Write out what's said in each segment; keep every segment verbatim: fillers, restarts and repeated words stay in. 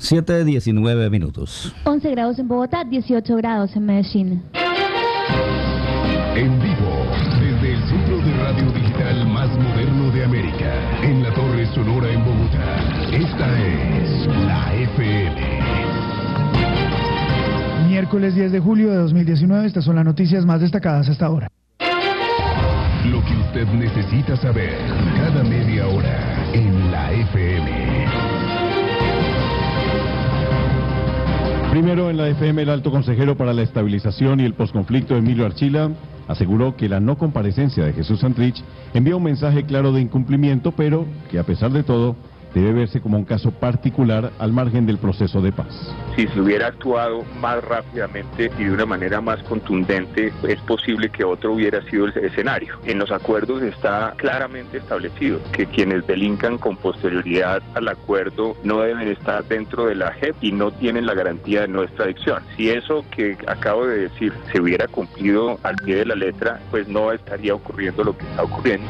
siete diecinueve minutos. once grados en Bogotá, dieciocho grados en Medellín. En vivo, desde el centro de radio digital más moderno de América, en la Torre Sonora en Bogotá. Esta es la F M. Miércoles diez de julio de dos mil diecinueve, estas son las noticias más destacadas hasta ahora. Lo que usted necesita saber cada media hora en la F M. Primero en la F M, el alto consejero para la estabilización y el posconflicto, Emilio Archila, aseguró que la no comparecencia de Jesús Santrich envía un mensaje claro de incumplimiento, pero que a pesar de todo debe verse como un caso particular al margen del proceso de paz. Si se hubiera actuado más rápidamente y de una manera más contundente, es posible que otro hubiera sido el escenario. En los acuerdos está claramente establecido que quienes delincan con posterioridad al acuerdo no deben estar dentro de la J E P y no tienen la garantía de no extradición. Si eso que acabo de decir se hubiera cumplido al pie de la letra, pues no estaría ocurriendo lo que está ocurriendo.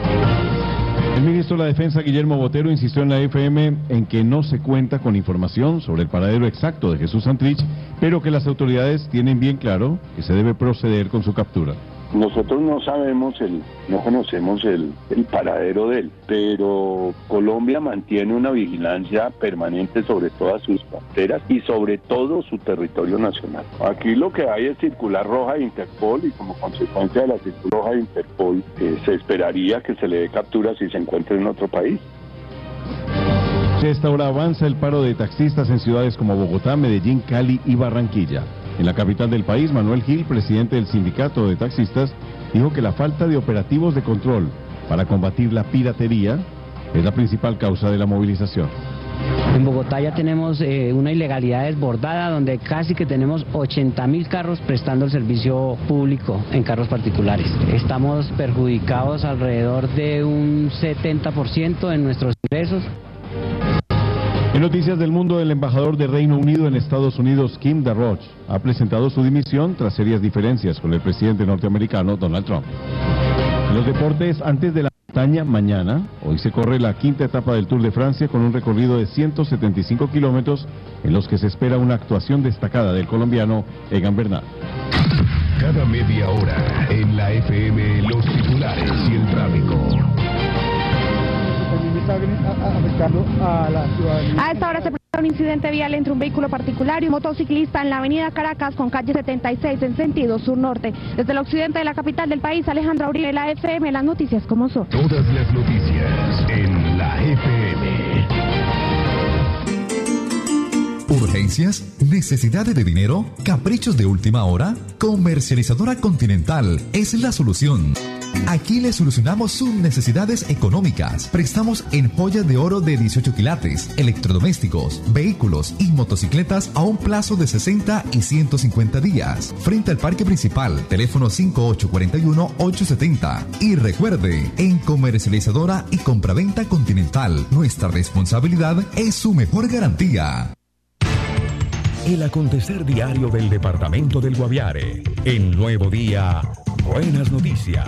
El ministro de la Defensa, Guillermo Botero, insistió en la F M en que no se cuenta con información sobre el paradero exacto de Jesús Santrich, pero que las autoridades tienen bien claro que se debe proceder con su captura. Nosotros no sabemos, el, no conocemos el, el paradero de él, pero Colombia mantiene una vigilancia permanente sobre todas sus fronteras y sobre todo su territorio nacional. Aquí lo que hay es circular roja de Interpol y como consecuencia de la circular roja de Interpol eh, se esperaría que se le dé captura si se encuentra en otro país. A esta hora avanza el paro de taxistas en ciudades como Bogotá, Medellín, Cali y Barranquilla. En la capital del país, Manuel Gil, presidente del sindicato de taxistas, dijo que la falta de operativos de control para combatir la piratería es la principal causa de la movilización. En Bogotá ya tenemos eh, una ilegalidad desbordada donde casi que tenemos ochenta mil carros prestando el servicio público en carros particulares. Estamos perjudicados alrededor de un setenta por ciento en nuestros ingresos. En noticias del mundo, el embajador de Reino Unido en Estados Unidos, Kim Darroch, ha presentado su dimisión tras serias diferencias con el presidente norteamericano Donald Trump. En los deportes, antes de la montaña, mañana, hoy se corre la quinta etapa del Tour de Francia con un recorrido de ciento setenta y cinco kilómetros en los que se espera una actuación destacada del colombiano Egan Bernal. Cada media hora en la F M, los titulares y el tráfico. Afectando a la ciudadanía. A esta hora se presenta un incidente vial entre un vehículo particular y un motociclista en la avenida Caracas con calle setenta y seis en sentido sur-norte. Desde el occidente de la capital del país, Alejandra Uribe, la F M, las noticias como son. Todas las noticias en la F M. ¿Urgencias? ¿Necesidades de dinero? ¿Caprichos de última hora? Comercializadora Continental es la solución. Aquí le solucionamos sus necesidades económicas. Prestamos en joyas de oro de dieciocho quilates, electrodomésticos, vehículos y motocicletas a un plazo de sesenta y ciento cincuenta días. Frente al parque principal, teléfono cinco ocho cuatro uno, ocho siete cero. Y recuerde, en Comercializadora y Compraventa Continental, nuestra responsabilidad es su mejor garantía. El acontecer diario del departamento del Guaviare. En Nuevo Día, buenas noticias.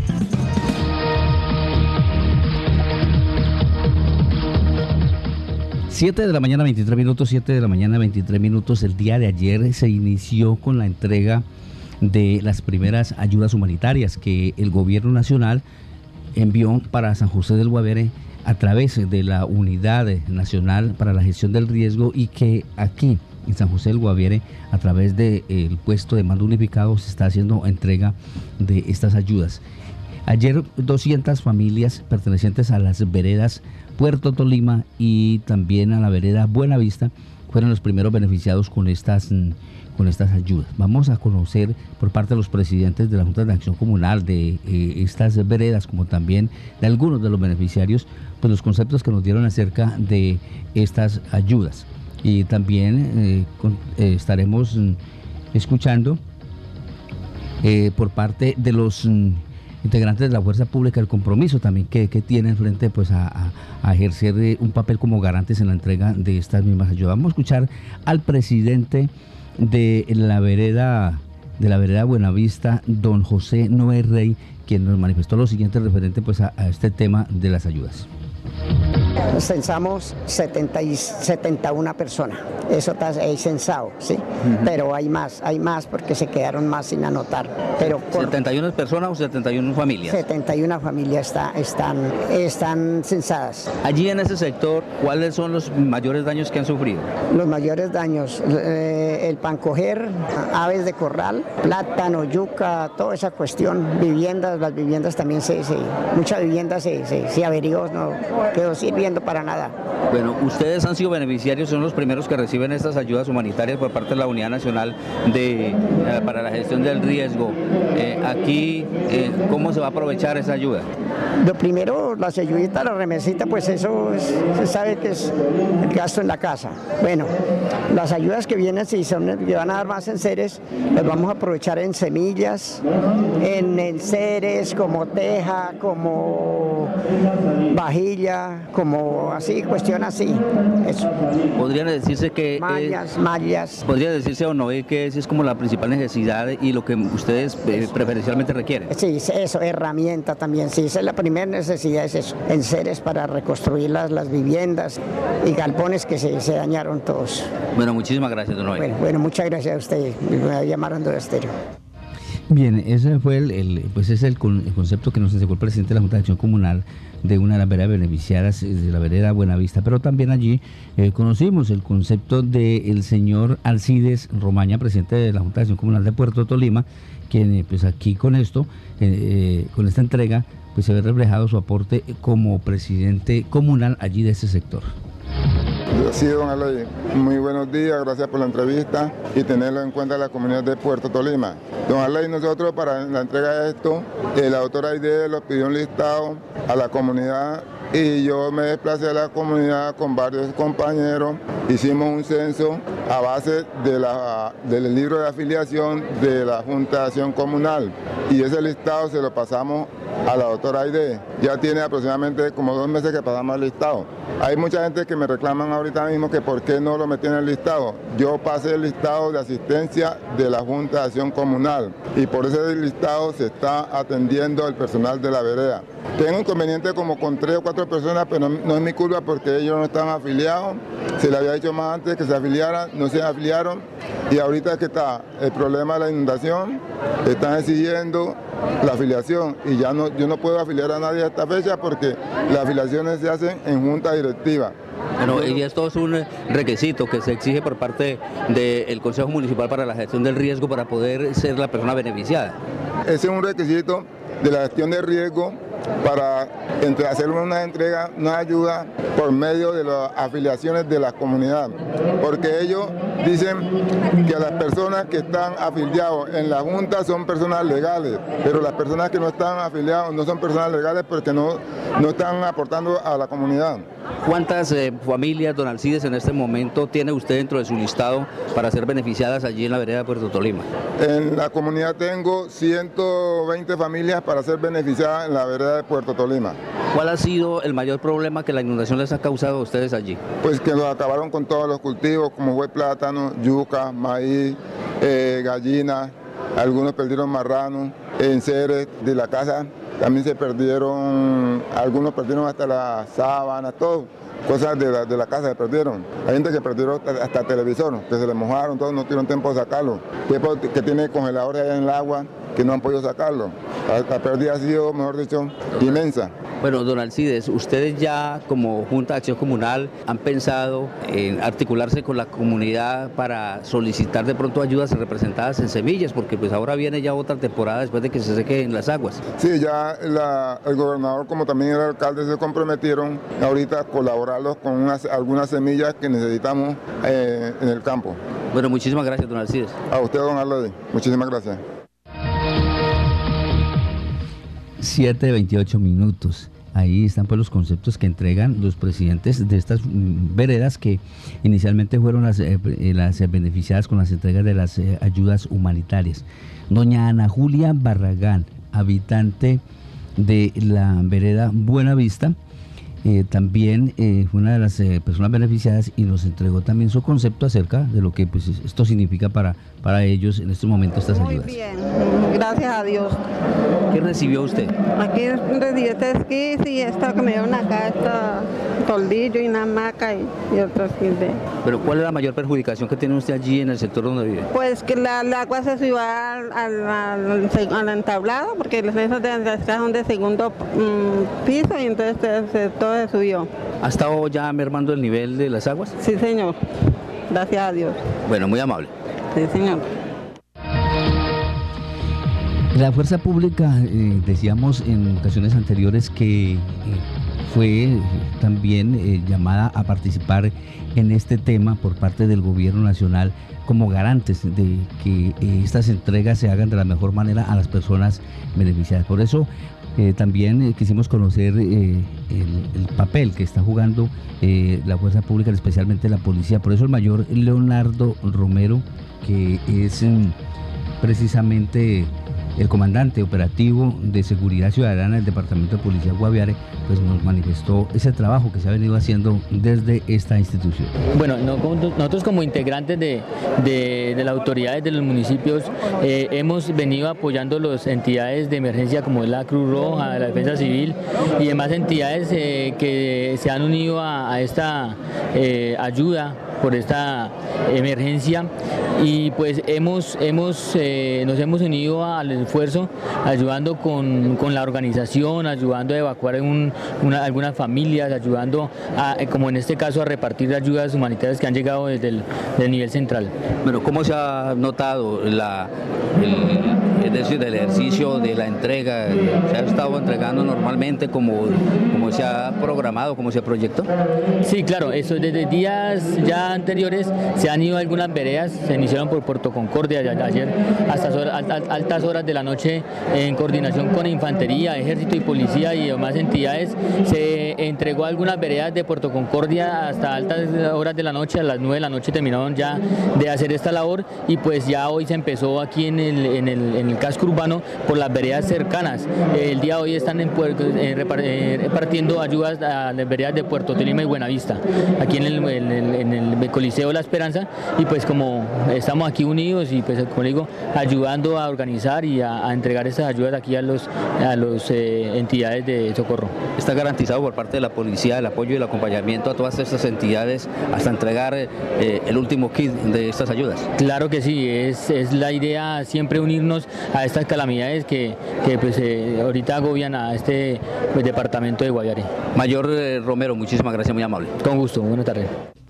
siete de la mañana, veintitrés minutos, siete de la mañana, veintitrés minutos. El día de ayer se inició con la entrega de las primeras ayudas humanitarias que el gobierno nacional envió para San José del Guaviare a través de la Unidad Nacional para la Gestión del Riesgo, y que aquí en San José del Guaviare, a través del puesto de mando unificado, se está haciendo entrega de estas ayudas. Ayer doscientas familias pertenecientes a las veredas Puerto Tolima y también a la vereda Buenavista fueron los primeros beneficiados con estas, con estas ayudas. Vamos a conocer por parte de los presidentes de la Junta de Acción Comunal de eh, estas veredas, como también de algunos de los beneficiarios, pues los conceptos que nos dieron acerca de estas ayudas. Y también eh, con, eh, estaremos mm, escuchando eh, por parte de los mm, integrantes de la Fuerza Pública el compromiso también que, que tienen frente pues, a, a, a ejercer eh, un papel como garantes en la entrega de estas mismas ayudas. Vamos a escuchar al presidente de la vereda de la vereda Buenavista, don José Noé Rey, quien nos manifestó lo siguiente referente pues, a, a este tema de las ayudas. Censamos setenta y, setenta y una personas, eso está ahí censado, ¿sí? Uh-huh. Pero hay más, hay más porque se quedaron más sin anotar. Pero por ¿setenta y una personas o setenta y una familias? setenta y una familias está, están, están censadas. Allí en ese sector, ¿cuáles son los mayores daños que han sufrido? Los mayores daños, eh, el pancoger, aves de corral, plátano, yuca, toda esa cuestión, viviendas, las viviendas también se, se muchas viviendas se, se, se averió, no quedó sirviendo para nada. Bueno, ustedes han sido beneficiarios, son los primeros que reciben estas ayudas humanitarias por parte de la Unidad Nacional de, eh, para la Gestión del Riesgo. Eh, aquí, eh, ¿cómo se va a aprovechar esa ayuda? Lo primero, las ayuditas, la remesita, pues eso es, se sabe que es el gasto en la casa. Bueno, las ayudas que vienen, si son, que van a dar más enseres, las vamos a aprovechar en semillas, en enseres, como teja, como vajilla, como así, cuestión así. Eso. Podría decirse que... Mallas, eh, mallas. Podría decirse o no que esa es como la principal necesidad y lo que ustedes eh, preferencialmente requieren. Sí, eso, herramienta también, sí, esa es la primera necesidad, es eso, enseres para reconstruir las, las viviendas y galpones que se, se dañaron todos. Bueno, muchísimas gracias, don Noel. Bueno, bueno, muchas gracias a usted, me llamaron de Estéreo. Bien, ese fue el, el pues es el, con, el concepto que nos entregó el presidente de la Junta de Acción Comunal de una de las veredas beneficiadas de la vereda Buenavista, pero también allí eh, conocimos el concepto del señor Alcides Romaña, presidente de la Junta de Acción Comunal de Puerto Tolima, quien eh, pues aquí con esto, eh, eh, con esta entrega, pues se ve reflejado su aporte como presidente comunal allí de ese sector. Sí, don Aley, muy buenos días, gracias por la entrevista y tenerlo en cuenta la comunidad de Puerto Tolima. Don Aley, nosotros para la entrega de esto, la doctora Aide nos pidió un listado a la comunidad y yo me desplacé a la comunidad con varios compañeros, hicimos un censo a base de la, del libro de afiliación de la Junta de Acción Comunal y ese listado se lo pasamos a la doctora Aide. Ya tiene aproximadamente como dos meses que pasamos el listado. Hay mucha gente que me reclaman ahorita mismo que por qué no lo metí en el listado. Yo pasé el listado de asistencia de la Junta de Acción Comunal y por ese listado se está atendiendo el personal de la vereda. Tengo inconveniente como con tres o cuatro personas, pero no, no es mi culpa porque ellos no están afiliados. Se les había dicho más antes que se afiliaran, no se afiliaron y ahorita es que está el problema de la inundación, están exigiendo la afiliación y ya no, yo no puedo afiliar a nadie a esta fecha porque las afiliaciones se hacen en junta directiva. Bueno, y esto es un requisito que se exige por parte del Consejo Municipal para la Gestión del Riesgo para poder ser la persona beneficiada. Ese es un requisito de la gestión de riesgo para entre, hacer una entrega, una ayuda por medio de las afiliaciones de la comunidad, porque ellos dicen que a las personas que están afiliados en la Junta son personas legales, pero las personas que no están afiliados no son personas legales porque no, no están aportando a la comunidad. ¿Cuántas eh, familias, don Alcides, en este momento tiene usted dentro de su listado para ser beneficiadas allí en la vereda de Puerto Tolima? En la comunidad tengo ciento veinte familias para ser beneficiadas en la vereda de Puerto Tolima. ¿Cuál ha sido el mayor problema que la inundación les ha causado a ustedes allí? Pues que nos acabaron con todos los cultivos, como fue plátano, yuca, maíz, eh, gallinas, algunos perdieron marranos, enseres de la casa. También se perdieron, algunos perdieron hasta las sábanas, todo, cosas de la, de la casa se perdieron. Hay gente que perdió hasta, hasta el televisor, que se le mojaron, todos no tuvieron tiempo de sacarlo. Tipo que tiene congeladores allá en el agua, que no han podido sacarlo. La, la pérdida ha sido, mejor dicho, inmensa. Bueno, don Alcides, ustedes ya como Junta de Acción Comunal han pensado en articularse con la comunidad para solicitar de pronto ayudas representadas en semillas, porque pues ahora viene ya otra temporada después de que se sequen las aguas. Sí, ya la, el gobernador como también el alcalde se comprometieron ahorita a colaborarlos con unas, algunas semillas que necesitamos eh, en el campo. Bueno, muchísimas gracias, don Alcides. A usted, don Arley, muchísimas gracias. siete veintiocho minutos. Ahí están pues los conceptos que entregan los presidentes de estas veredas que inicialmente fueron las, eh, las beneficiadas con las entregas de las eh, ayudas humanitarias. Doña Ana Julia Barragán, habitante de la vereda Buenavista, eh, también eh, fue una de las eh, personas beneficiadas y nos entregó también su concepto acerca de lo que pues esto significa para, para ellos en este momento estas ayudas. Muy bien, gracias a Dios. ¿Qué recibió usted? Aquí recibí este esquí y esto que me dieron acá, esto, toldillo y una hamaca y, y otros kits de... Pero ¿cuál es la mayor perjudicación que tiene usted allí en el sector donde vive? Pues que la, el agua se subió al, al, al, al entablado, porque los esos de las casas son de segundo mmm, piso y entonces se, se, todo se subió. ¿Ha estado ya mermando el nivel de las aguas? Sí, señor. Gracias a Dios. Bueno, muy amable. Sí, señor. La fuerza pública, eh, decíamos en ocasiones anteriores que eh, fue también eh, llamada a participar en este tema por parte del gobierno nacional como garantes de que eh, estas entregas se hagan de la mejor manera a las personas beneficiadas. Por eso eh, también eh, quisimos conocer eh, el, el papel que está jugando eh, la fuerza pública, especialmente la policía. Por eso el mayor Leonardo Romero, que es eh, precisamente el comandante operativo de seguridad ciudadana del Departamento de Policía Guaviare, pues nos manifestó ese trabajo que se ha venido haciendo desde esta institución. Bueno, nosotros como integrantes de, de, de las autoridades de los municipios eh, hemos venido apoyando las entidades de emergencia como es la Cruz Roja, la Defensa Civil y demás entidades eh, que se han unido a, a esta eh, ayuda por esta emergencia y pues hemos, hemos, eh, nos hemos unido al esfuerzo ayudando con, con la organización, ayudando a evacuar un, una, algunas familias, ayudando a, como en este caso a repartir ayudas humanitarias que han llegado desde el del nivel central. Bueno, ¿cómo se ha notado la, el, es decir, el ejercicio de la entrega? ¿Se ha estado entregando normalmente como, como se ha programado, como se proyectó? Sí, claro, eso desde días ya anteriores se han ido algunas veredas, se iniciaron por Puerto Concordia ayer hasta horas, altas horas de la noche en coordinación con Infantería, Ejército y Policía y demás entidades. Se entregó algunas veredas de Puerto Concordia hasta altas horas de la noche, a las nueve de la noche terminaron ya de hacer esta labor y pues ya hoy se empezó aquí en el, en el, en el casco urbano por las veredas cercanas. El día de hoy están en Puerto, eh, repartiendo ayudas a las veredas de Puerto Tolima y Buenavista, aquí en el, en el, en el Coliseo La Esperanza y pues como estamos aquí unidos y pues como digo, ayudando a organizar y a, a entregar estas ayudas aquí a los a los eh, entidades de socorro. ¿Está garantizado por parte de la policía el apoyo y el acompañamiento a todas estas entidades hasta entregar eh, el último kit de estas ayudas? Claro que sí, es, es la idea siempre unirnos a estas calamidades que, que pues eh, ahorita agobian a este pues, departamento de Guaviare. Mayor eh, Romero, muchísimas gracias, muy amable. Con gusto, buenas tardes.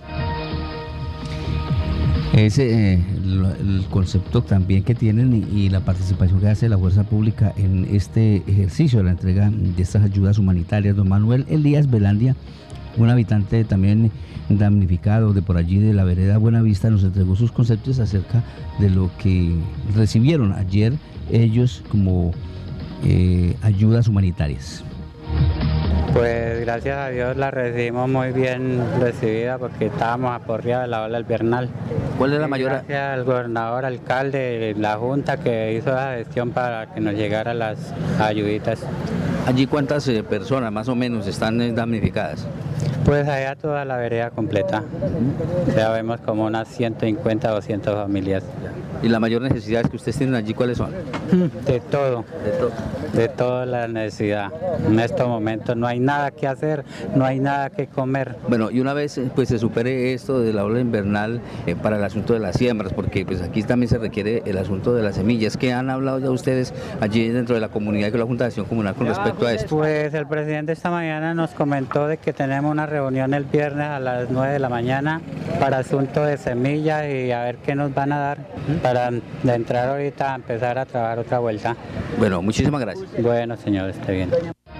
Es eh, el, el concepto también que tienen y, y la participación que hace la fuerza pública en este ejercicio de la entrega de estas ayudas humanitarias. Don Manuel Elías Velandia, un habitante también damnificado de por allí de la vereda Buenavista, nos entregó sus conceptos acerca de lo que recibieron ayer ellos como eh, ayudas humanitarias. Pues gracias a Dios la recibimos muy bien recibida porque estábamos aporreados de la ola invernal. ¿Cuál es la mayor? Gracias al gobernador, alcalde, la junta que hizo la gestión para que nos llegaran las ayuditas. ¿Allí cuántas eh, personas más o menos están eh, damnificadas? Pues allá toda la vereda completa. Ya vemos como unas ciento cincuenta, doscientas familias. ¿Y las mayores necesidades que ustedes tienen allí cuáles son? De todo, de todo, de toda la necesidad. En estos momentos no hay nada que hacer, no hay nada que comer. Bueno, y una vez pues se supere esto de la ola invernal eh, para el asunto de las siembras, porque pues aquí también se requiere el asunto de las semillas. ¿Qué han hablado ya ustedes allí dentro de la comunidad con la Junta de Acción Comunal con respecto a esto? Pues el presidente esta mañana nos comentó de que tenemos una reunión el viernes a las nueve de la mañana para asunto de semillas y a ver qué nos van a dar para de entrar ahorita a empezar a trabajar otra vuelta. Bueno, muchísimas gracias. Bueno, señor, esté bien.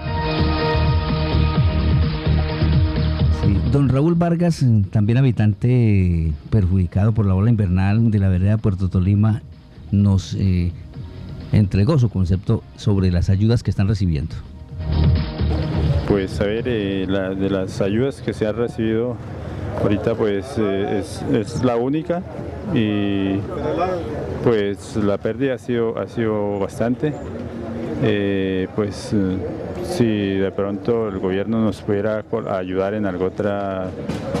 Sí, don Raúl Vargas, también habitante perjudicado por la ola invernal de la vereda Puerto Tolima, nos eh, entregó su concepto sobre las ayudas que están recibiendo. Pues a ver, eh, la, de las ayudas que se han recibido ahorita pues eh, es, es la única y pues la pérdida ha sido, ha sido bastante. Eh, pues eh, si de pronto el gobierno nos pudiera ayudar en alguna otra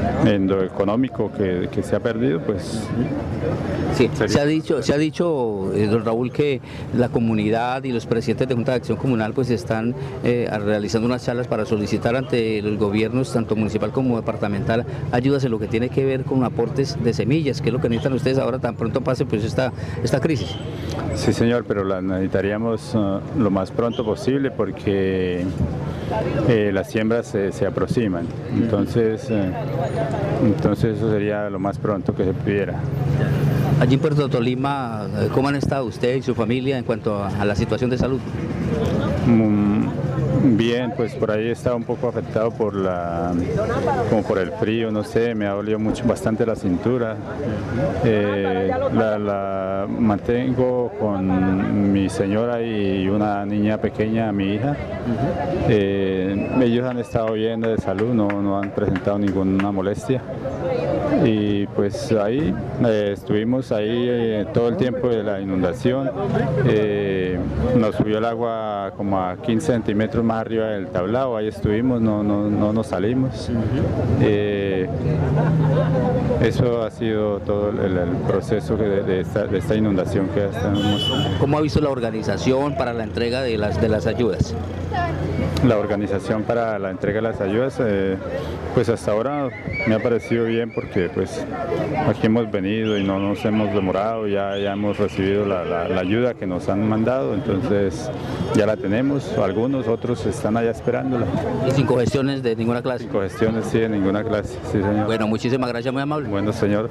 en lo económico que, que se ha perdido, pues... Sí, se ha dicho, se ha dicho eh, don Raúl, que la comunidad y los presidentes de Junta de Acción Comunal pues están eh, realizando unas charlas para solicitar ante los gobiernos, tanto municipal como departamental, ayudas en lo que tiene que ver con aportes de semillas, que es lo que necesitan ustedes ahora tan pronto pase pues esta, esta crisis. Sí, señor, pero la necesitaríamos uh, lo más pronto posible porque eh, las siembras se, se aproximan, entonces, eh, entonces eso sería lo más pronto que se pudiera. Allí en Puerto Tolima, ¿cómo han estado usted y su familia en cuanto a, a la situación de salud? Mm, bien, pues por ahí está un poco afectado por la, como por el frío, no sé, me ha dolido mucho, bastante la cintura. Eh, la, la mantengo con mi señora y una niña pequeña, mi hija. Eh, ellos han estado bien de salud, no, no han presentado ninguna molestia. Y pues ahí eh, estuvimos ahí eh, todo el tiempo de la inundación, eh, nos subió el agua como a quince centímetros más arriba del tablado, ahí estuvimos, no, no, no nos salimos. Eh, eso ha sido todo el, el proceso de, de, esta, de esta inundación que estamos. ¿Cómo ha visto la organización para la entrega de las, de las ayudas? La organización para la entrega de las ayudas, eh, pues hasta ahora me ha parecido bien porque pues aquí hemos venido y no nos hemos demorado, ya, ya hemos recibido la, la, la ayuda que nos han mandado, entonces ya la tenemos, algunos otros están allá esperándola. ¿Y sin congestiones de ninguna clase? Sin congestiones, sí, de ninguna clase, sí señor. Bueno, muchísimas gracias, muy amable. Bueno, señor.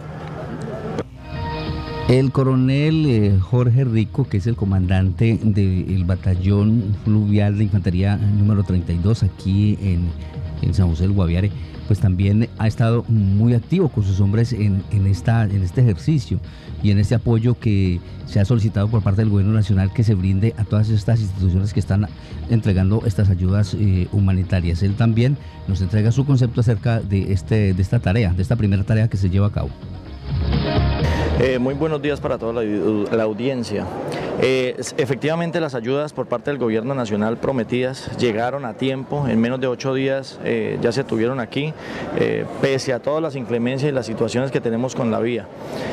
El coronel eh, Jorge Rico, que es el comandante del batallón fluvial de infantería número treinta y dos aquí en, en San José del Guaviare, pues también ha estado muy activo con sus hombres en, en, esta, en este ejercicio y en este apoyo que se ha solicitado por parte del gobierno nacional que se brinde a todas estas instituciones que están entregando estas ayudas eh, humanitarias. Él también nos entrega su concepto acerca de, este, de esta tarea, de esta primera tarea que se lleva a cabo. Eh, muy buenos días para toda la, la audiencia. Eh, efectivamente las ayudas por parte del gobierno nacional prometidas llegaron a tiempo, en menos de ocho días eh, ya se tuvieron aquí, eh, pese a todas las inclemencias y las situaciones que tenemos con la vía.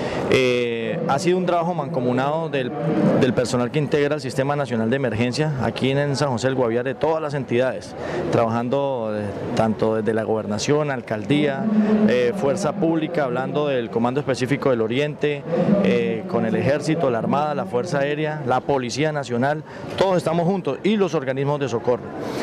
Eh, ha sido un trabajo mancomunado del, del personal que integra el Sistema Nacional de Emergencia aquí en San José del Guaviare, todas las entidades, trabajando eh, tanto desde la gobernación, alcaldía, eh, fuerza pública, hablando del Comando Específico del Oriente, eh, con el Ejército, la Armada, la Fuerza Aérea, la Policía Nacional, todos estamos juntos y los organismos de socorro.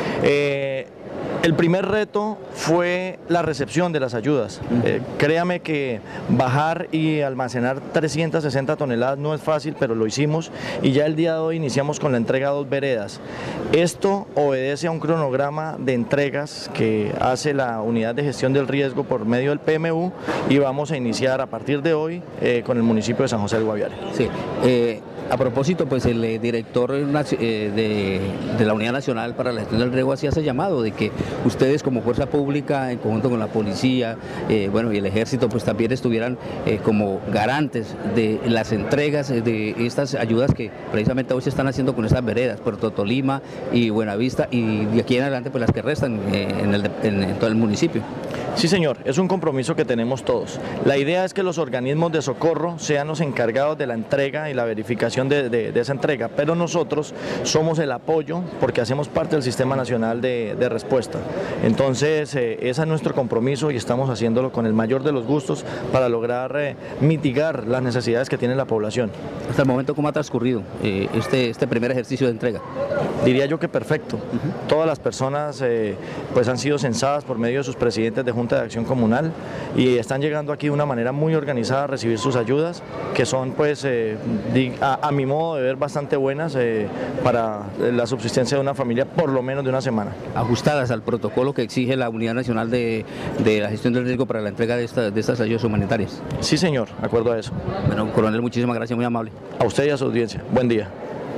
Eh, El primer reto fue la recepción de las ayudas. Eh, créame que bajar y almacenar trescientas sesenta toneladas no es fácil, pero lo hicimos y ya el día de hoy iniciamos con la entrega de dos veredas. Esto obedece a un cronograma de entregas que hace la Unidad de Gestión del Riesgo por medio del P M U y vamos a iniciar a partir de hoy eh, con el municipio de San José del Guaviare. Sí. Eh... A propósito, pues el eh, director eh, de, de la Unidad Nacional para la Gestión del Riesgo hacía ese llamado de que ustedes como fuerza pública, en conjunto con la policía, eh, bueno, y el ejército, pues también estuvieran eh, como garantes de las entregas de estas ayudas que precisamente hoy se están haciendo con estas veredas, Puerto Tolima y Buenavista, y de aquí en adelante pues las que restan eh, en, el, en, en todo el municipio. Sí, señor, es un compromiso que tenemos todos. La idea es que los organismos de socorro sean los encargados de la entrega y la verificación de, de, de esa entrega, pero nosotros somos el apoyo porque hacemos parte del Sistema Nacional de, de Respuesta. Entonces, eh, ese es nuestro compromiso y estamos haciéndolo con el mayor de los gustos para lograr eh, mitigar las necesidades que tiene la población. Hasta el momento, ¿cómo ha transcurrido eh, este, este primer ejercicio de entrega? Diría yo que perfecto. Uh-huh. Todas las personas eh, pues han sido censadas por medio de sus presidentes de Junta de Acción Comunal y están llegando aquí de una manera muy organizada a recibir sus ayudas, que son pues eh, a, a mi modo de ver bastante buenas eh, para la subsistencia de una familia por lo menos de una semana. Ajustadas al protocolo que exige la Unidad Nacional de, de la Gestión del Riesgo para la entrega de, esta, de estas ayudas humanitarias. Sí, señor, de acuerdo a eso. Bueno, coronel, muchísimas gracias, muy amable. A usted y a su audiencia. Buen día.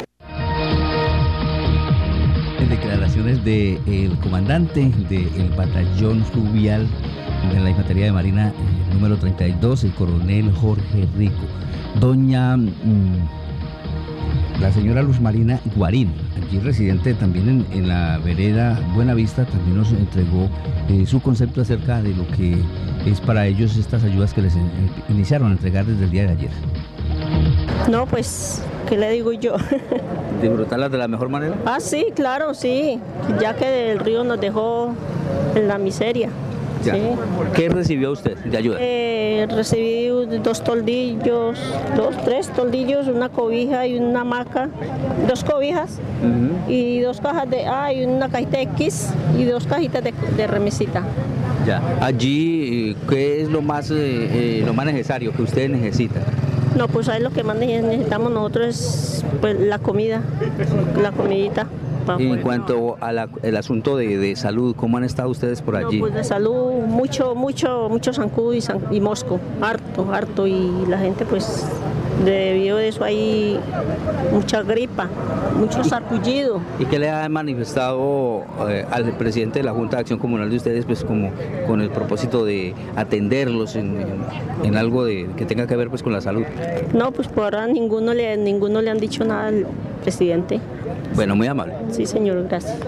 Declaraciones del comandante del batallón fluvial de la Infantería de Marina eh, número treinta y dos, el coronel Jorge Rico. Doña mmm, la señora Luz Marina Guarín, aquí residente también en, en la vereda Buenavista, también nos entregó eh, su concepto acerca de lo que es para ellos estas ayudas que les eh, iniciaron a entregar desde el día de ayer. No, pues, ¿qué le digo yo? ¿Disfrutarlas de la mejor manera? Ah, sí, claro, sí, ya que el río nos dejó en la miseria. Ya. Sí. ¿Qué recibió usted de ayuda? Eh, recibí dos toldillos, dos, tres toldillos, una cobija y una hamaca, dos cobijas uh-huh. y dos cajas de, ah, y una cajita de X y dos cajitas de, de remesita. Ya. Allí, ¿qué es lo más, eh, eh, lo más necesario que ustedes necesitan? No, pues ahí lo que más necesitamos nosotros es pues, la comida, la comidita. Y en cuanto al asunto de, de salud, ¿cómo han estado ustedes por allí? No, pues de salud, mucho, mucho, mucho zancudo y, san, y mosco, harto, harto, y la gente pues debido de eso hay mucha gripa, mucho sarpullido. ¿Y qué le ha manifestado eh, al presidente de la Junta de Acción Comunal de ustedes, pues como con el propósito de atenderlos en, en, en algo de, que tenga que ver pues con la salud? No, pues por ahora ninguno le, ninguno le han dicho nada al presidente. Bueno, muy amable. Sí, señor, gracias.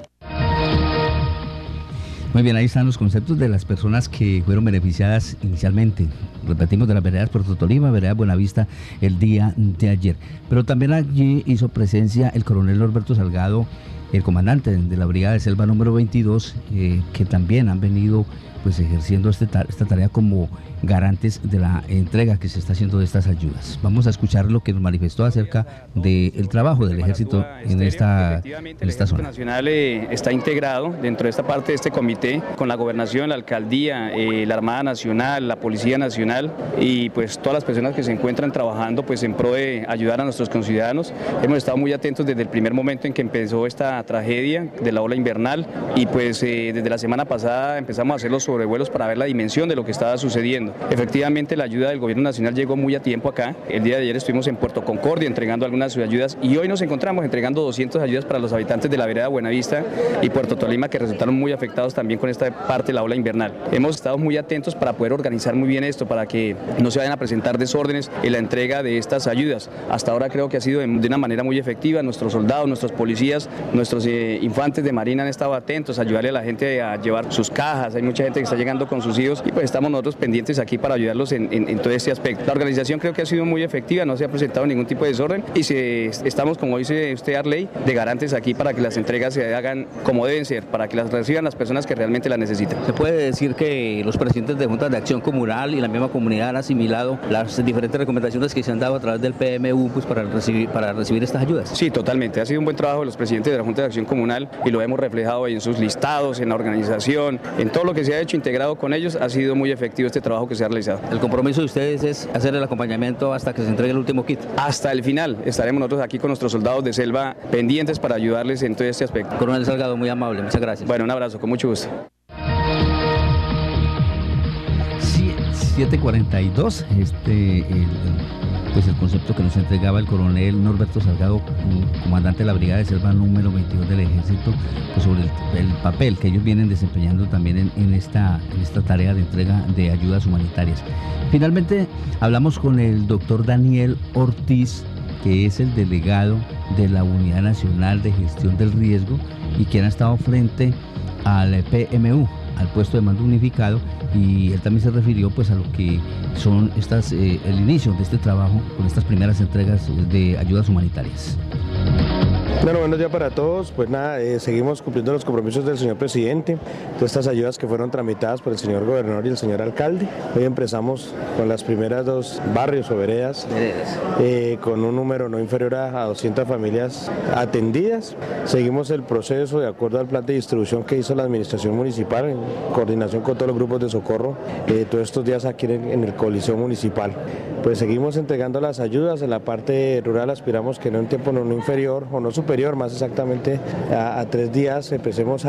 Muy bien, ahí están los conceptos de las personas que fueron beneficiadas inicialmente. Repetimos, de las veredas Puerto Tolima, vereda Buenavista, el día de ayer. Pero también allí hizo presencia el coronel Norberto Salgado, el comandante de la brigada de selva número veintidós, eh, que también han venido pues ejerciendo este ta esta tarea como garantes de la entrega que se está haciendo de estas ayudas. Vamos a escuchar lo que nos manifestó acerca del trabajo del ejército en esta, en esta zona. El Ejército Nacional eh, está integrado dentro de esta parte de este comité con la gobernación, la alcaldía, eh, la Armada Nacional, la Policía Nacional y pues todas las personas que se encuentran trabajando pues en pro de ayudar a nuestros conciudadanos. Hemos estado muy atentos desde el primer momento en que empezó esta tragedia de la ola invernal y pues eh, desde la semana pasada empezamos a hacer los sobrevuelos para ver la dimensión de lo que estaba sucediendo. Efectivamente, la ayuda del gobierno nacional llegó muy a tiempo acá. El día de ayer estuvimos en Puerto Concordia entregando algunas de sus ayudas y hoy nos encontramos entregando doscientas ayudas para los habitantes de la vereda Buenavista y Puerto Tolima, que resultaron muy afectados también con esta parte de la ola invernal. Hemos estado muy atentos para poder organizar muy bien esto, para que no se vayan a presentar desórdenes en la entrega de estas ayudas. Hasta ahora creo que ha sido de una manera muy efectiva. Nuestros soldados, nuestros policías, nuestros eh, infantes de marina han estado atentos a ayudarle a la gente a llevar sus cajas. Hay mucha gente que está llegando con sus hijos y pues estamos nosotros pendientes aquí para ayudarlos en, en, en todo este aspecto. La organización creo que ha sido muy efectiva, no se ha presentado ningún tipo de desorden y se, estamos, como dice usted Arley, de garantes aquí para que las entregas se hagan como deben ser, para que las reciban las personas que realmente las necesitan. ¿Se puede decir que los presidentes de juntas de acción comunal y la misma comunidad han asimilado las diferentes recomendaciones que se han dado a través del P M U pues, para, recibir, para recibir estas ayudas? Sí, totalmente. Ha sido un buen trabajo de los presidentes de la Junta de Acción Comunal y lo hemos reflejado en sus listados, en la organización, en todo lo que se ha hecho integrado con ellos. Ha sido muy efectivo este trabajo que se ha realizado. El compromiso de ustedes es hacer el acompañamiento hasta que se entregue el último kit. Hasta el final estaremos nosotros aquí con nuestros soldados de selva pendientes para ayudarles en todo este aspecto. Coronel Salgado, muy amable, muchas gracias. Bueno, un abrazo, con mucho gusto. siete cuarenta y dos, este, el, pues el concepto que nos entregaba el coronel Norberto Salgado, comandante de la brigada de selva número veintidós del ejército, pues sobre el, el papel que ellos vienen desempeñando también en, en, esta, en esta tarea de entrega de ayudas humanitarias. Finalmente hablamos con el doctor Daniel Ortiz, que es el delegado de la Unidad Nacional de Gestión del Riesgo y quien ha estado frente al P M U, al puesto de mando unificado, y él también se refirió pues a lo que son estas eh, el inicio de este trabajo con estas primeras entregas de ayudas humanitarias. Bueno, buenos días para todos. Pues nada, eh, seguimos cumpliendo los compromisos del señor presidente, todas estas ayudas que fueron tramitadas por el señor gobernador y el señor alcalde. Hoy empezamos con las primeras dos barrios o veredas, eh, con un número no inferior a doscientas familias atendidas. Seguimos el proceso de acuerdo al plan de distribución que hizo la administración municipal en coordinación con todos los grupos de socorro, eh, todos estos días aquí en, en el Coliseo Municipal. Pues seguimos entregando las ayudas. En la parte rural aspiramos que en un tiempo no, no inferior o no superior, más exactamente a, a tres días empecemos a,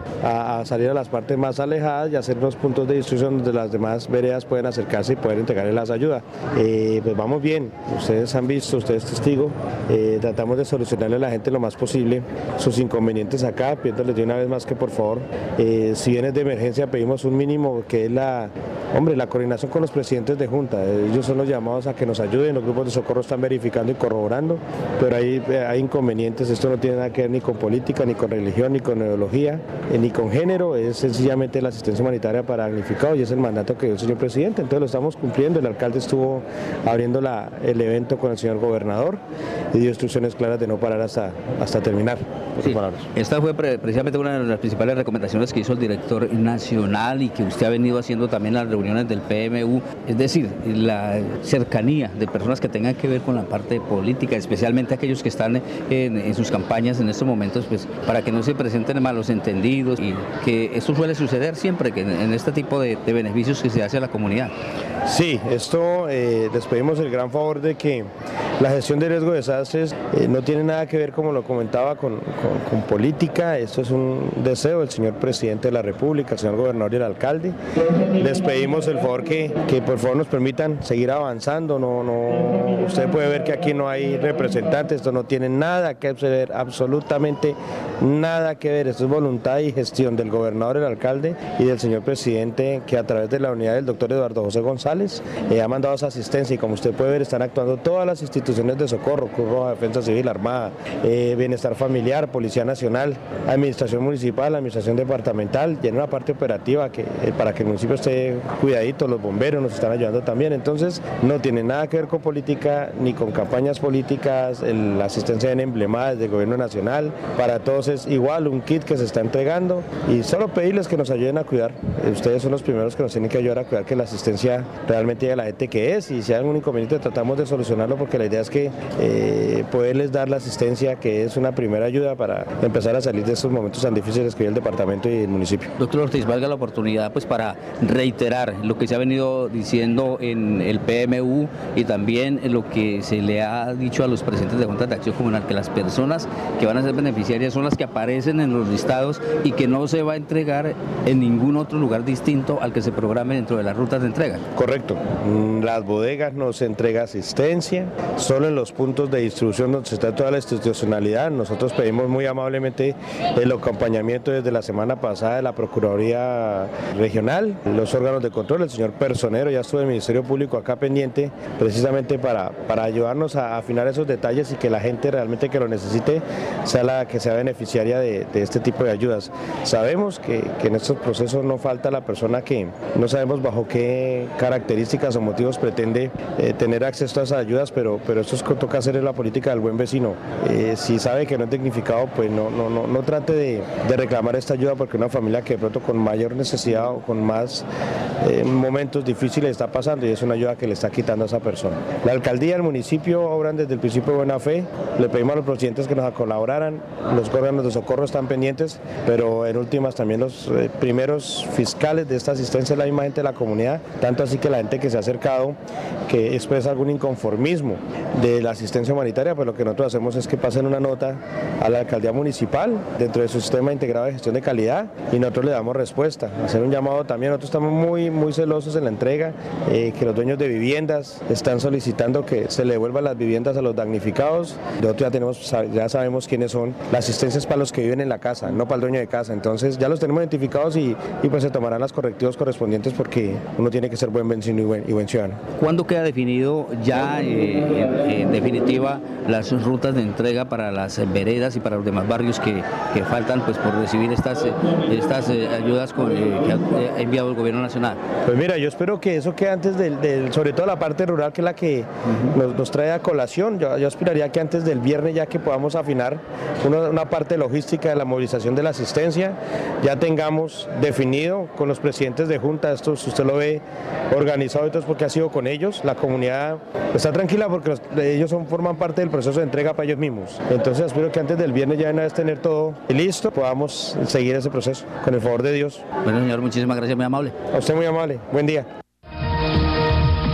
a, a salir a las partes más alejadas y hacer unos puntos de distribución donde las demás veredas pueden acercarse y poder entregarles las ayudas. Eh, pues vamos bien, ustedes han visto, ustedes testigos, eh, tratamos de solucionarle a la gente lo más posible sus inconvenientes acá, pidiéndoles de una vez más que por favor, eh, si bien es de emergencia, pedimos un mínimo que es la, hombre, la coordinación con los presidentes de junta. Ellos son los llamados a que nos ayuden, los grupos de socorro están verificando y corroborando, pero hay, hay inconvenientes, esto no tiene nada que ver ni con política, ni con religión, ni con ideología, eh, ni con género, es sencillamente la asistencia humanitaria para damnificados y es el mandato que dio el señor presidente, entonces lo estamos cumpliendo. El alcalde estuvo abriendo la, el evento con el señor gobernador y dio instrucciones claras de no parar hasta, hasta terminar. Sí, esta fue pre precisamente una de las principales recomendaciones que hizo el director nacional y que usted ha venido haciendo también en las reuniones del P M U, es decir, la cercanía de personas que tengan que ver con la parte política, especialmente aquellos que están en, en sus campañas en estos momentos, pues para que no se presenten malos entendidos y que esto suele suceder siempre, que en, en este tipo de, de beneficios que se hace a la comunidad. Sí, esto eh, les pedimos el gran favor de que la gestión de riesgo de desastres eh, no tiene nada que ver, como lo comentaba, con, con, con política. Esto es un deseo del señor presidente de la República, el señor gobernador y el alcalde. Les pedimos el favor que, que por favor nos permitan seguir avanzando. No, no, usted puede ver que aquí no hay representantes, esto no tiene nada que ver, absolutamente nada que ver. Esto es voluntad y gestión del gobernador, el alcalde y del señor presidente, que a través de la unidad del doctor Eduardo José González eh, ha mandado esa asistencia y como usted puede ver están actuando todas las instituciones de socorro, Cruz Roja, Defensa Civil, Armada, eh, Bienestar Familiar, Policía Nacional, Administración Municipal, Administración Departamental y en una parte operativa que, eh, para que el municipio esté cuidadito, los bomberos nos están ayudando también. Entonces no tiene nada que ver con política ni con campañas políticas. El, la asistencia viene emblemada desde el gobierno nacional, para todos es igual, un kit que se está entregando y solo pedirles que nos ayuden a cuidar. Eh, ustedes son los primeros que nos tienen que ayudar a cuidar que la asistencia realmente llegue a la gente que es, y si hay algún inconveniente tratamos de solucionarlo, porque la idea es que eh, poderles dar la asistencia, que es una primera ayuda para empezar a salir de estos momentos tan difíciles que vive el departamento y el municipio. Doctor Ortiz, valga la oportunidad pues para reiterar lo que se ha venido diciendo en el P M U y también lo que se le ha dicho a los presidentes de juntas de acción comunal, que las personas que van a ser beneficiarias son las que aparecen en los listados y que no se va a entregar en ningún otro lugar distinto al que se programe dentro de las rutas de entrega. Correcto, las bodegas no se entrega asistencia, solo en los puntos de distribución donde está toda la institucionalidad. Nosotros pedimos muy amablemente el acompañamiento desde la semana pasada de la Procuraduría Regional, los órganos de control, el señor Personero, ya estuvo el Ministerio Público acá pendiente, precisamente para, para ayudarnos a afinar esos detalles y que la gente realmente que lo necesite sea la que sea beneficiaria de, de este tipo de ayudas. Sabemos que, que en estos procesos no falta la persona que no sabemos bajo qué características o motivos pretende eh, tener acceso a esas ayudas, pero, pero esto es que toca hacer en la política del buen vecino. Eh, si sabe que no es dignificado, pues no, no, no, no trate de, de reclamar esta ayuda, porque una familia que de pronto con mayor necesidad o con más eh, momentos difíciles está pasando, y es una ayuda que le está quitando a esa persona. La alcaldía y el municipio obran desde el principio de buena fe, le pedimos a los presidentes que nos colaboraran, los órganos de socorro están pendientes, pero en últimas también los eh, primeros fiscales de esta asistencia es la misma gente de la comunidad, tanto así que la gente que se ha acercado, que expresa algún inconformismo de la asistencia humanitaria, pues lo que nosotros hacemos es que pasen una nota a la alcaldía municipal dentro de su sistema integrado de gestión de calidad y nosotros le damos respuesta. Hacer un llamado también, nosotros estamos muy, muy celosos en la entrega, eh, que los dueños de viviendas están solicitando que se le devuelvan las viviendas a los damnificados. Nosotros ya, tenemos, ya sabemos quiénes son. La asistencia es para los que viven en la casa, no para el dueño de casa. Entonces ya los tenemos identificados y, y pues se tomarán los correctivos correspondientes, porque uno tiene que ser buen vecino y buen, y buen ciudadano. ¿Cuándo queda definido ya eh, en, en definitiva las rutas de entrega para las veredas y para los demás barrios que, que faltan pues por recibir estas, estas eh, ayudas con, eh, que ha enviado el gobierno nacional? Pues mira, yo espero que eso quede antes del, del sobre todo la parte rural, que es la que uh-huh. nos, nos trae a colación. Yo, yo aspiraría que antes del viernes, ya que podamos afinar una, una parte logística de la movilización de la asistencia, ya tengamos definido con los presidentes de junta, esto si usted lo ve organizado y todo es porque ha sido con ellos, la comunidad está tranquila porque los, ellos son, forman parte del proceso de entrega para ellos mismos. Entonces espero que antes del viernes ya una vez tener todo listo, podamos seguir ese proceso, con el favor de Dios. Bueno señor, muchísimas gracias, muy amable. A usted muy amable, buen día.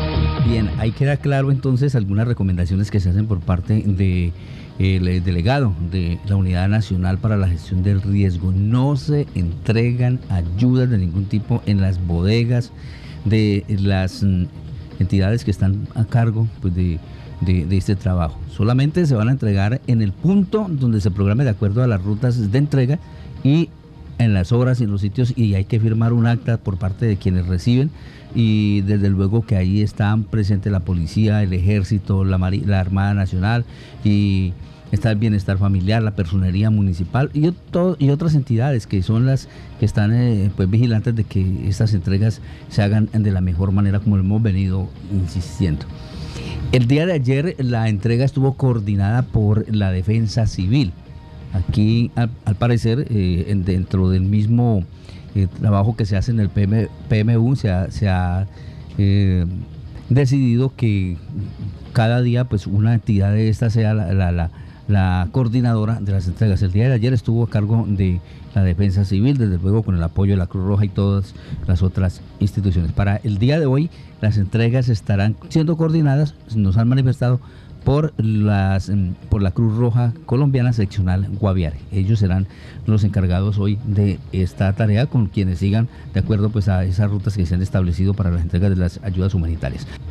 Bien, ahí queda claro entonces algunas recomendaciones que se hacen por parte de el delegado de la Unidad Nacional para la Gestión del Riesgo. No se entregan ayudas de ningún tipo en las bodegas de las entidades que están a cargo pues, de, de, de este trabajo. Solamente se van a entregar en el punto donde se programe de acuerdo a las rutas de entrega y en las horas y en los sitios, y hay que firmar un acta por parte de quienes reciben, y desde luego que ahí están presentes la policía, el ejército, la, Mari- la Armada Nacional, y está el bienestar familiar, la personería municipal y, otro, y otras entidades que son las que están eh, pues vigilantes de que estas entregas se hagan de la mejor manera, como hemos venido insistiendo. El día de ayer la entrega estuvo coordinada por la Defensa Civil. Aquí, al, al parecer, eh, en, dentro del mismo eh, trabajo que se hace en el P M, P M U, se ha, se ha eh, decidido que cada día pues una entidad de esta sea la, la, la, la coordinadora de las entregas. El día de ayer estuvo a cargo de la Defensa Civil, desde luego con el apoyo de la Cruz Roja y todas las otras instituciones. Para el día de hoy, las entregas estarán siendo coordinadas, nos han manifestado, por las por la Cruz Roja Colombiana Seccional Guaviare. Ellos serán los encargados hoy de esta tarea, con quienes sigan de acuerdo pues a esas rutas que se han establecido para las entregas de las ayudas humanitarias.